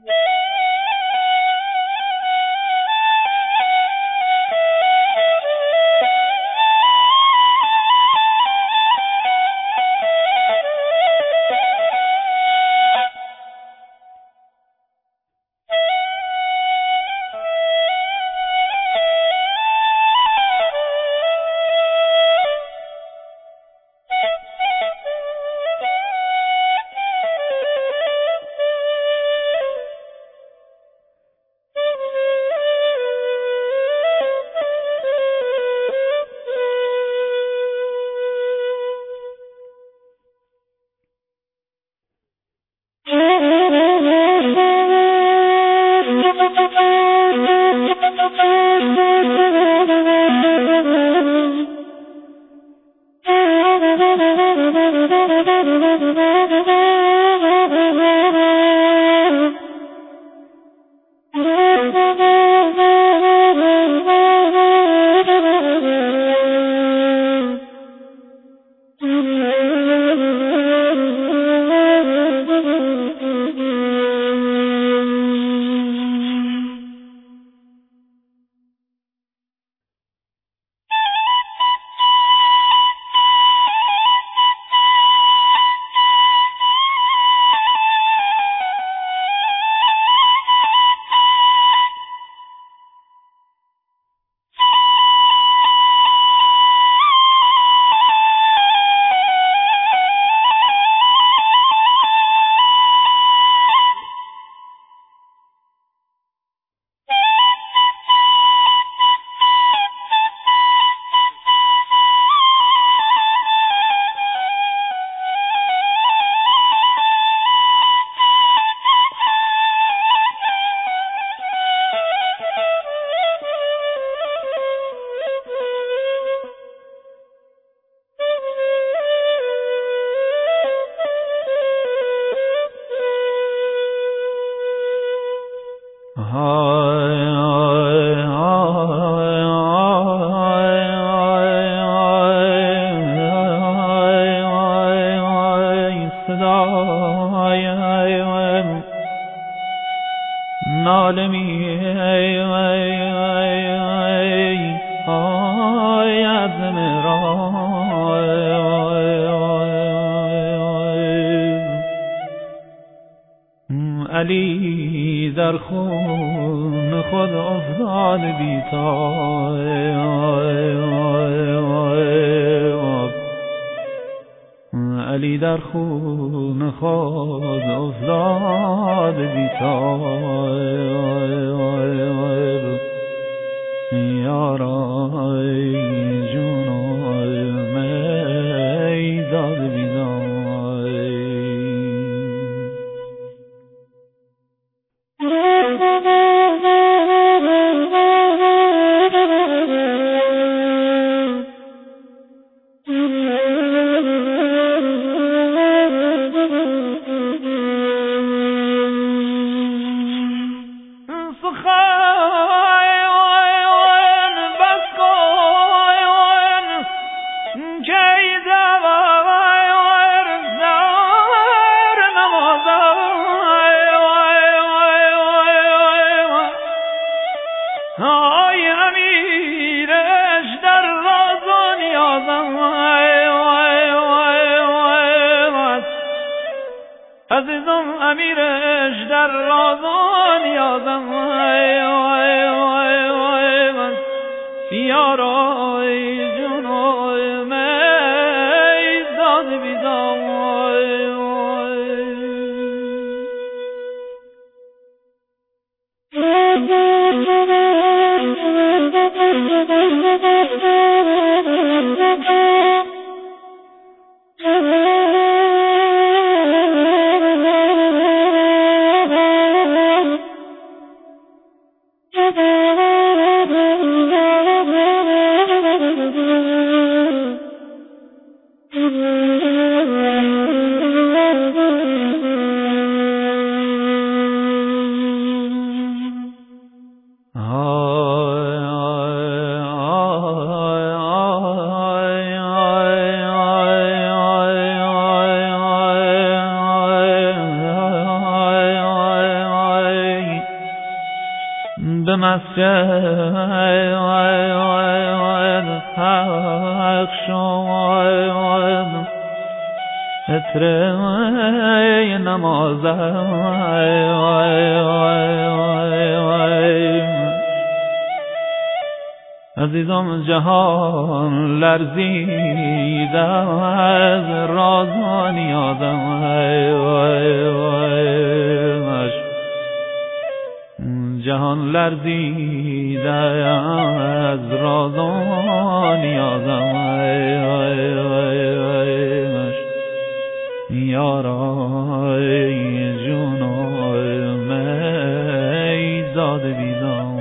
علی در خون خود افتاد بی‌تاب، علی در خون خود افتاد بی‌تاب، یارای جونای می داد بی‌تاب. عزیزم امیرش در رازان یازم، یارای جونای می داد بیدام. به مسجد حق شد عطر نماز عزیزم جهان لرزید از راز و نیازم جهان لرزید از راز و نیازم یارای جون و میزاد بیدان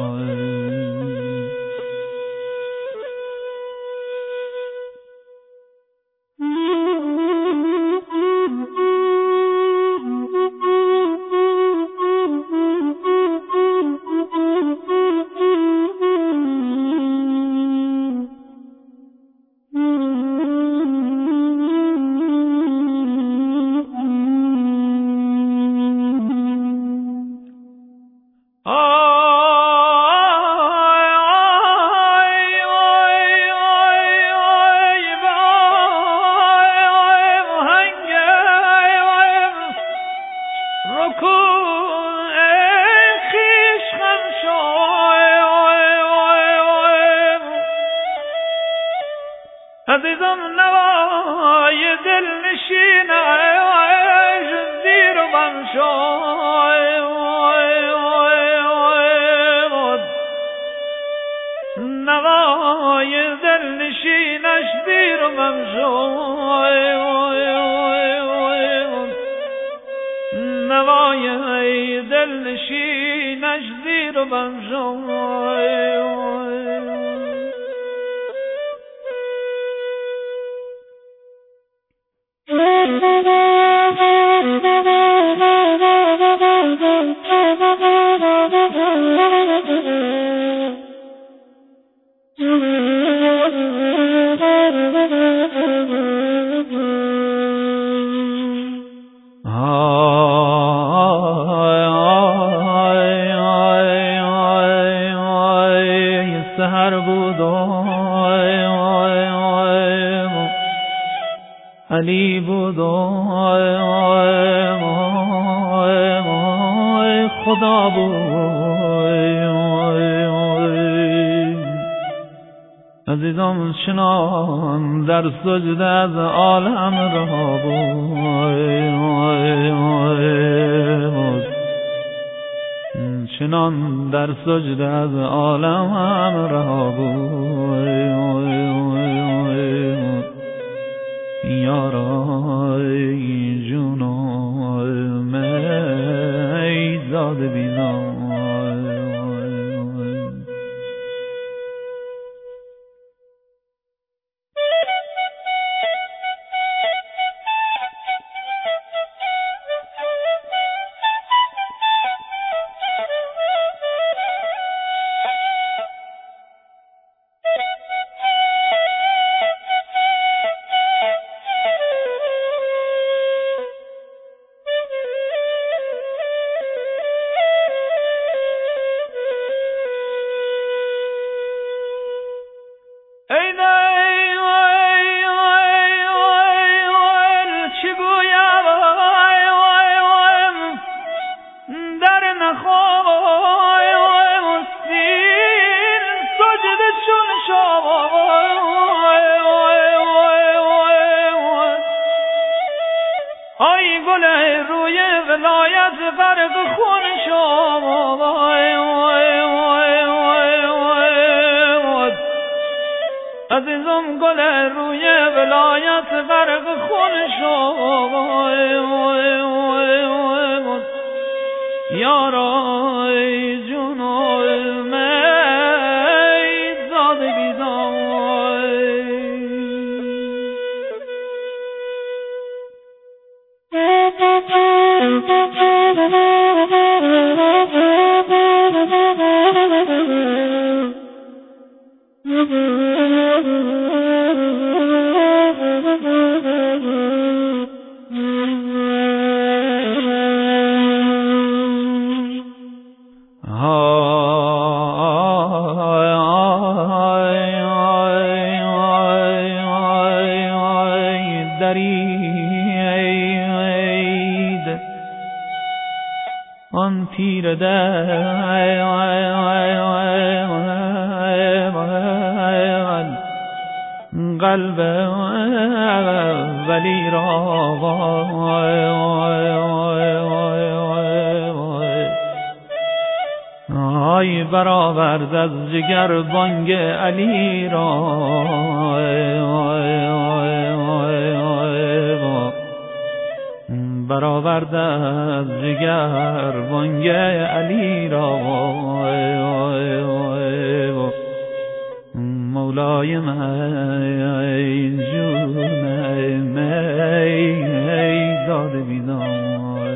عزیزم نوای دل نشینش زیر و بم شد نوای دل نشینش زیر و بم شد نوای دل نشینش زیر و بم شد سحر بود علی بود خدا بود عزیزم چنان در سجده از عالم رها بود چنان در سجده از عالم رها بود یارای جون و میزاد بیزان ای گل روی ولایت غرق خون شد عزیزم گل روی ولایت غرق خون شد یارای جون و میزاد بیزان ها شیر قلب ولی را آی برآورد از جگر بانگ علی را برآورد از جگر بانگ علی را مولای من جون می داد بیدار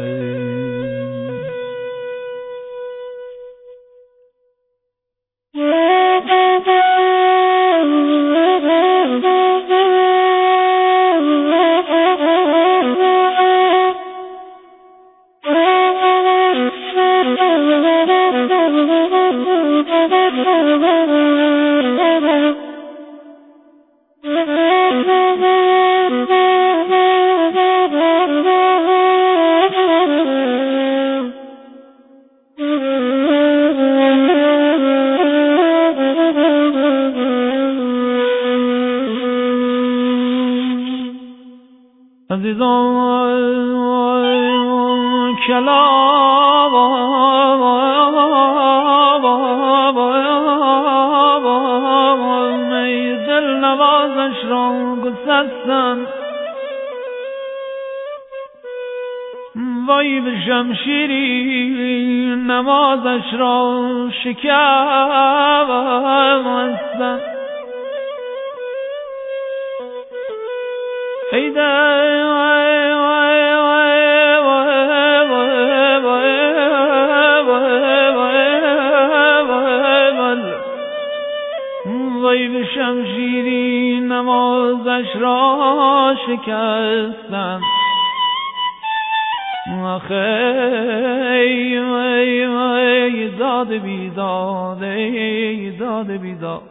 عزیزان کلام ای دل نوازش را گسستن وای به شمشیری نمازش را شکستن ای دل وای به شمشیری نمازش را شکستن آخه ای داد بیداد ای داد بیداد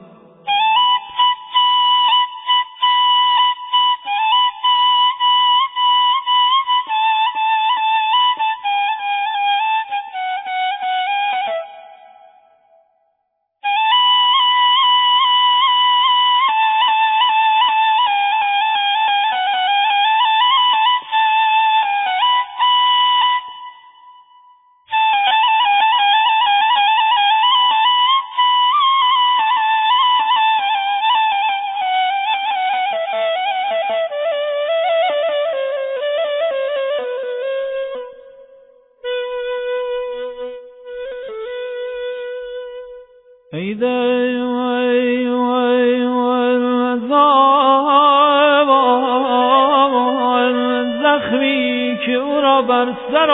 ای دل زخمی که او را بر سر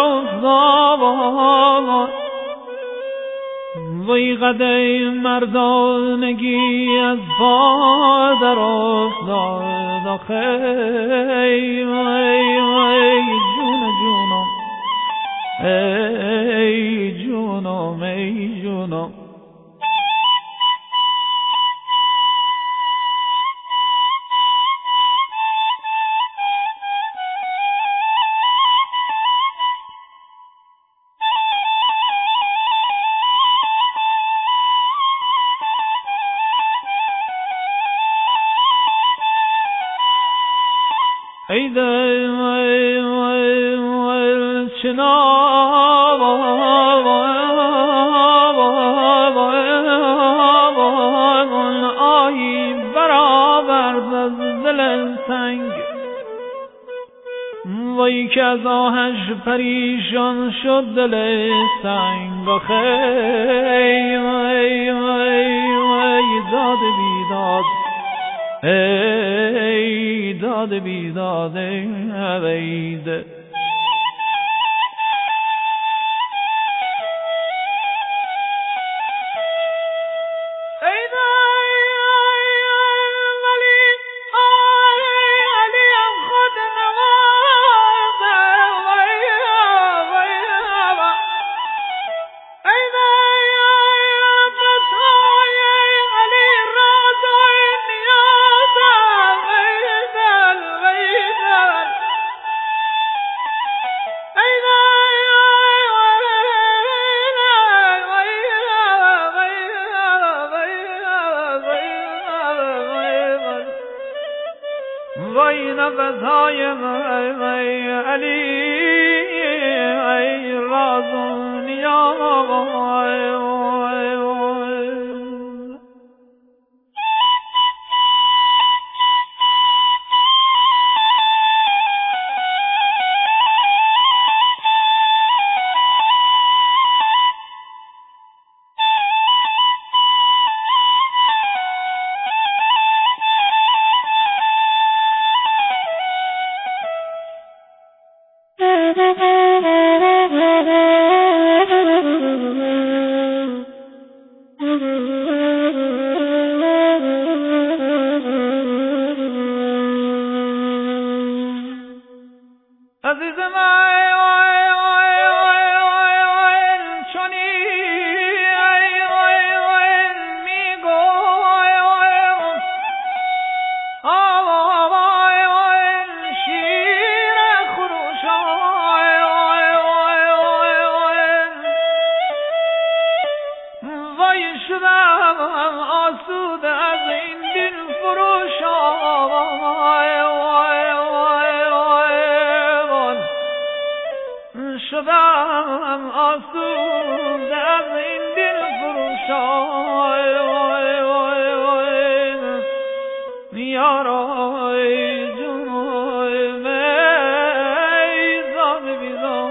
افتاد وی قده مردانگی از پا در افتاد آخه ای جون جونم ای جونم ای جونم ای دل چنان آهی برآورد از دل تنگ وای که از آهش پریشان شد دل سنگ آخه ای داد بیداد ای داد بیداد ای دل الوزهای علی ای راز و نیاز عزیزم آسوده از این دل شدم آسوده از این دل یارای جنوب میزان بیزان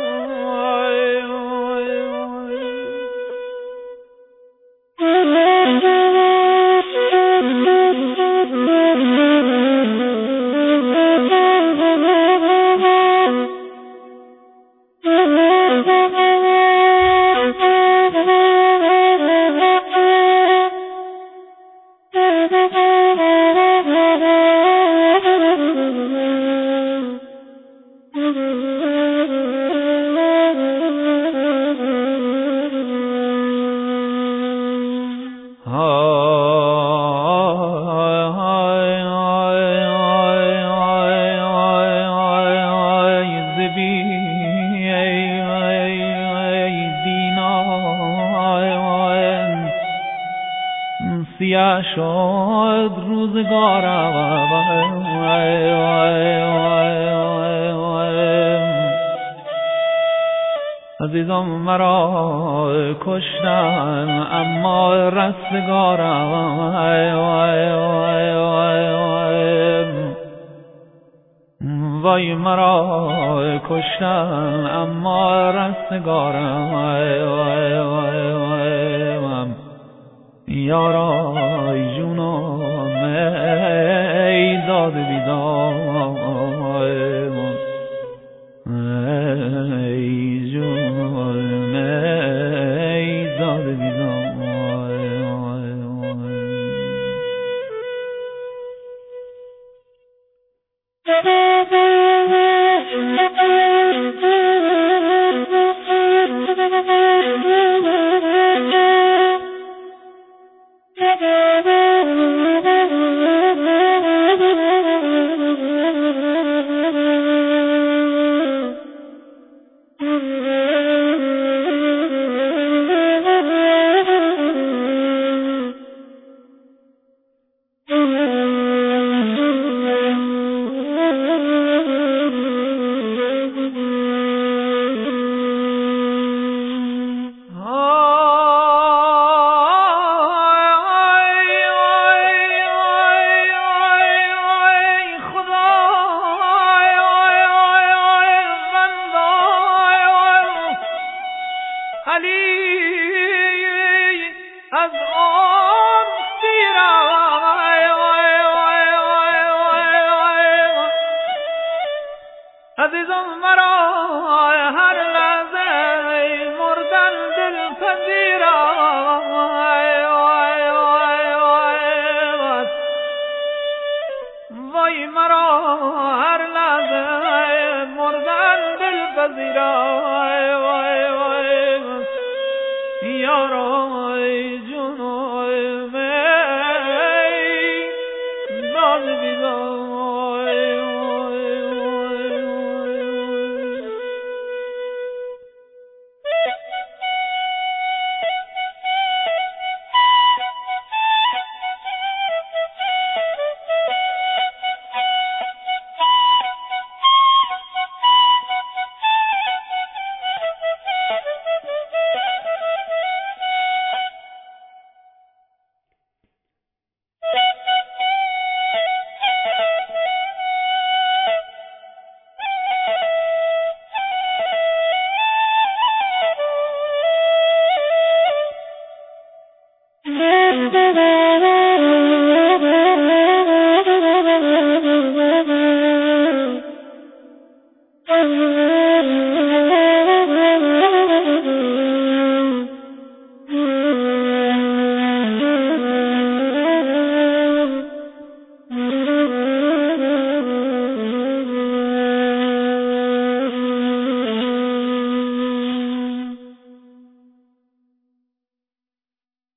سیاه شد روزگارم عزیزم مرا کشتن اما رستگارم وای مرا کشتن اما رستگارم یارای جونم ای زاد بیدار ای جونم ای زاد بیدار از آن سیرم عزیزم مرا هر لحظه مردن دل پذیرم وای مرا هر لحظه مردن دل پذیرم یارای جنوب باز بیدار Oh